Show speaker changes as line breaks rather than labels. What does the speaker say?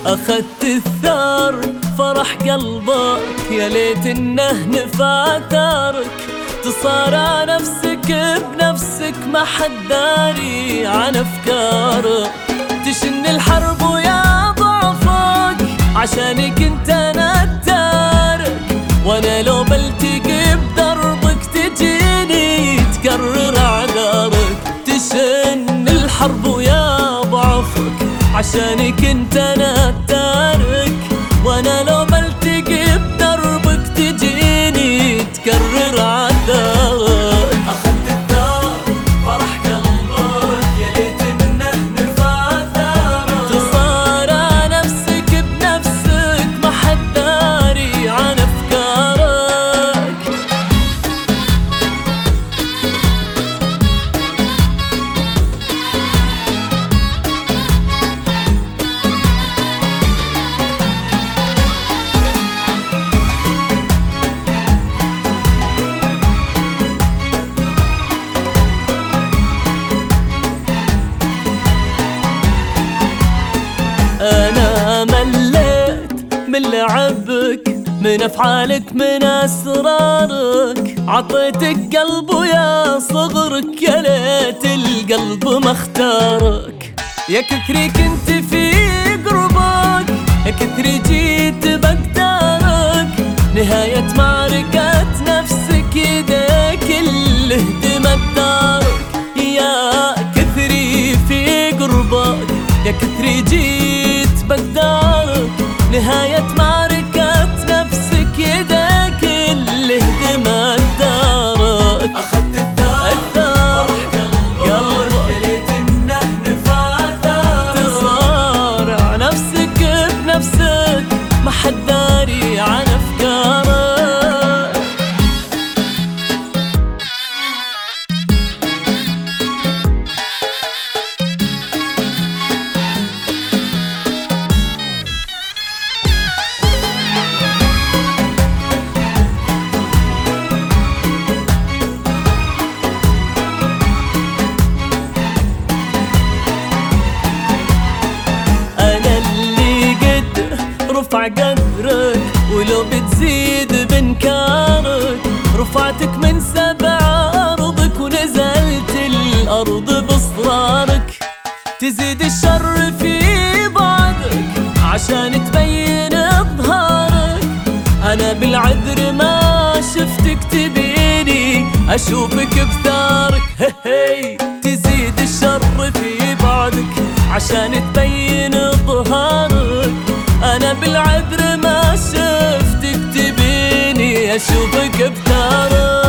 أخذت الثار فرح قلبك، يا ليت انه نفع ثارك. تصارع نفسك بنفسك، ما حد داري عن افكارك. تشن الحرب ويا ضعفك، عشانك انت انا التارك. وانا لو بلتقي بدربك، تجيني تكرر اعذارك. تشن الحرب ويا ضعفك، عشانك انت انا التارك. وانا لو بلتقي بدربك، تجيني تكرر عذارك.
اخذت الثار فرح قلبك، يا ليت انه نفع ثارك.
تصارع نفسك بنفسك، ما حد داري عن افكارك. أنا مليت من لعبك، من أفعالك، من أسرارك. عطيتك قلب ويا صغرك، يا ليت القلب ما اختارك. يا كثري كنت في قربك، يا كثري جيت بقدارك. نهاية معركة نفسك، يديك اللي هدمت دارك. يا كثري في قربك، يا كثري جيت بقدارك. نهاية معركة نفسك، يدك اللي هدمت دارك.
اخذت الثار فرح قلبك، يا ليت انه نفع ثارك.
تصارع نفسك بنفسك، ما حد داري عن افكارك. رفع قدرك، ولو بتزيد بنكارك. رفعتك من 7 أرضك، ونزلت الأرض بإصرارك. تزيد الشر في بعدك، عشان تبين إظهارك. أنا بالعذر ما شفتك، تبيني أشوفك بثارك. تزيد الشر في بعدك، عشان تبين إظهارك. أنا بالعذر ما شفتك، تبيني أشوفك بثارك.